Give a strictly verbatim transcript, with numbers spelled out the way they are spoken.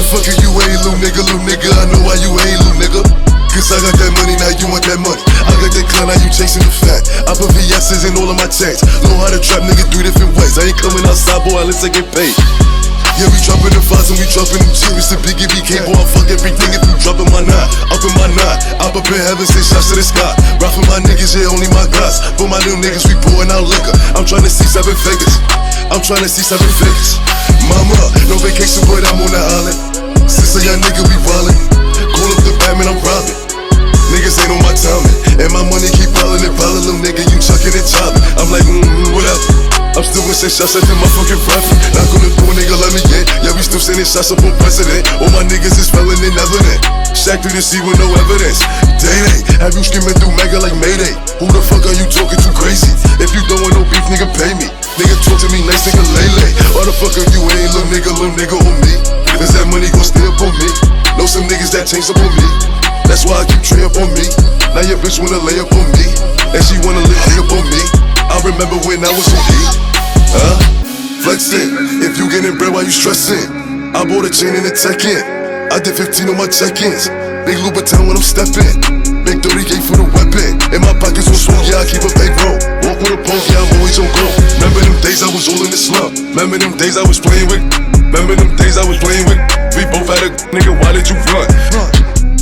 fuck are you ain't, little nigga, little nigga? I know why you ain't, little nigga. Cause I got that money, now you want that money. I got that clown, now you chasing the fat. I put V S's in all of my tanks. Know how to trap nigga three different ways. I ain't coming outside, boy, unless I get paid. Yeah, we dropping the fives and we dropping them G's. The big if he can't, boy, I fuck everything if you dropping my nine. Up in my nine, up up in heaven, send shots to the sky. Rock for my niggas, yeah, only my guys. For my little niggas, we pouring out liquor. I'm trying to see seven figures. I'm trying to see seven figures. Mama, no vacation, but I'm on the island. Sister, young nigga, we wildin'. Call up the Batman, I'm robbing. Niggas ain't on my timing. And my money keep piling and piling. Little nigga, you chucking and chopping. I'm like, mmm, whatever. I'm still gonna send shots at the motherfucking prophet. Not gonna do a nigga, let me in. Yeah, we still sending shots up on president. All my niggas is felon and evident. Shack through the sea with no evidence. Day-Day, have you screaming through mega like Mayday? Who the fuck are you talking to crazy? If you don't want no beef, nigga, pay me. Nigga, talk to me nice, nigga, lay-lay. Why the fuck are you ain't, little nigga, little nigga on me? Cause that money gon' stay up on me. Know some niggas that change up on me. That's why I keep tray up on me. Now your bitch wanna lay up on me. And she wanna lay up on me. I remember when I was on E. Huh? Flexin'. If you getting bread, why you stressin'? I bought a chain and a tech in. I did fifteen on my check-ins. Big Louboutin when I'm steppin'. Big thirty-eight for the weapon. In my pockets on smoke, yeah, I keep a bankroll. Walk with a pole, yeah, I'm always on go. Remember them days I was all in the slump. Remember them days I was playing with. Remember them days I was playing with. We both had a nigga, why did you run? Run.